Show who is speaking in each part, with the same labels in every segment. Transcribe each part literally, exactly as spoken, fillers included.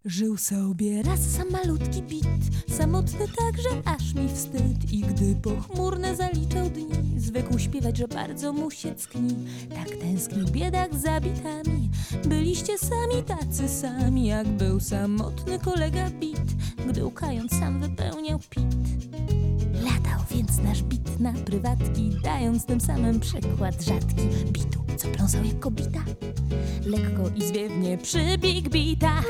Speaker 1: Żył sobie raz sam malutki bit, samotny tak, że aż mi wstyd. I gdy pochmurne zaliczał dni, zwykł śpiewać, że bardzo mu się tkni. Tak tęsknił biedak za bitami. Byliście sami tacy sami, jak był samotny kolega bit, gdy łkając sam wypełniał pit. Latał więc nasz bit na prywatki, dając tym samym przykład rzadki bitu, co pląsał jak kobita, lekko i zwiewnie przy big bitach.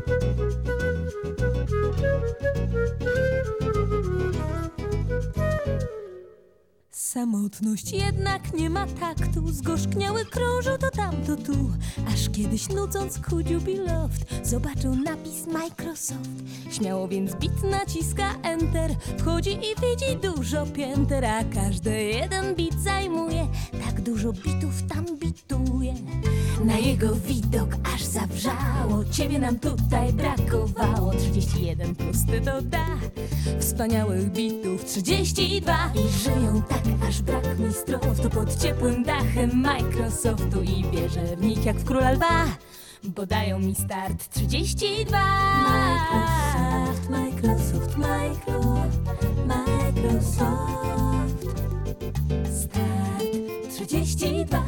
Speaker 1: Samotność jednak nie ma taktu, zgorzkniały krążą to tamto tu. Aż kiedyś nudząc chudził Biloft, zobaczył napis Microsoft. Śmiało więc bit naciska Enter, wchodzi i widzi dużo pięter, a każdy jeden bit zajmuje, tak dużo bitów tam bituje. Na jego widok aż zawrzało, ciebie nam tutaj brakowało. Trzydzieści jeden plus ty to da, wspaniałych bitów trzydzieści dwa. I żyją tak, aż brak mistrów, to pod ciepłym dachem Microsoftu. I wierzę w nich jak w króla lwa, bo dają mi start trzydzieści dwa. Microsoft, Microsoft, Micro, Microsoft. Start trzydzieści dwa.